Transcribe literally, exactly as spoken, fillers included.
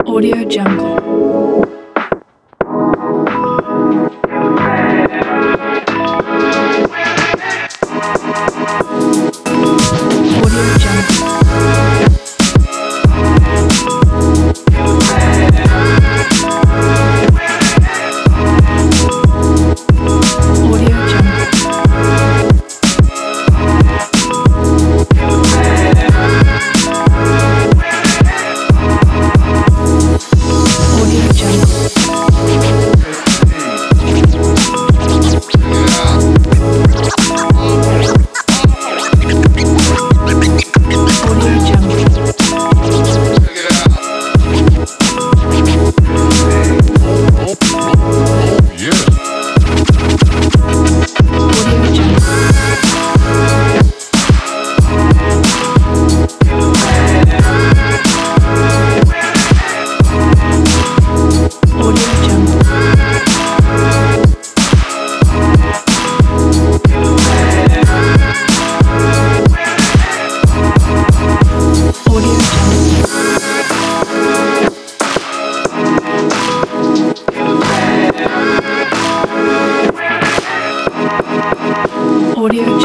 Audio Jungle. Audio Jungle. Audio Jungle. Audio Jungle. Audio Jungle. Audio Jungle. Audio Jungle. Audio Jungle. Audio